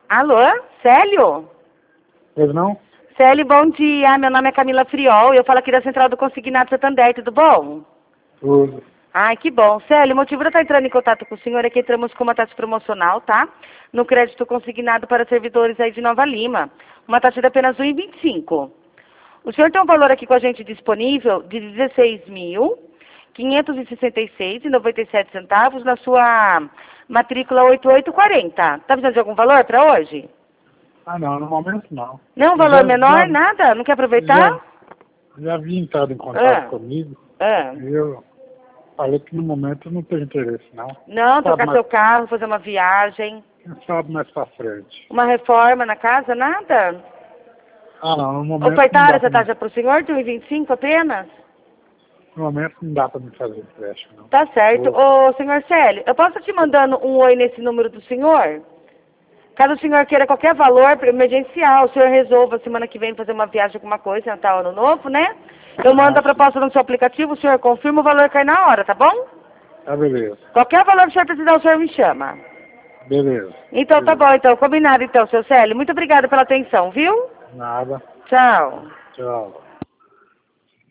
Alô, Célio? Pois não? Célio, bom dia. Meu nome é Camila Friol. Eu falo aqui da Central do Consignado Santander, tudo bom? Tudo. Ai, que bom. Célio, o motivo de eu estar entrando em contato com o senhor é que entramos com uma taxa promocional, tá? No crédito consignado para servidores aí de Nova Lima. Uma taxa de apenas R$ 1,25. O senhor tem um valor aqui com a gente disponível de R$ 16.566,97 na sua matrícula 8840. Tá precisando de algum valor para hoje? Ah, não, no momento não. Não, um valor menor, nada? Não quer aproveitar? Já havia entrado em contato comigo e eu falei que no momento não tenho interesse, não. Não, trocar seu carro, fazer uma viagem. Quem sabe mais pra frente. Uma reforma na casa, nada? Ah, não, no momento Ofertaram não essa taxa para o senhor de 1,25 apenas? No momento não dá pra me fazer empréstimo, não. Tá certo. Ô, senhor Célio, eu posso te mandando um oi nesse número do senhor? Caso o senhor queira qualquer valor emergencial, o senhor resolva semana que vem fazer uma viagem, alguma coisa, Natal, Ano Novo, né? Eu mando a proposta no seu aplicativo, o senhor confirma, o valor cai na hora, tá bom? Tá, beleza. Qualquer valor que o senhor precisar, o senhor me chama. Beleza. Então tá bom, então, combinado então, seu Célio. Muito obrigada pela atenção, viu? Nada. Tchau. Tchau.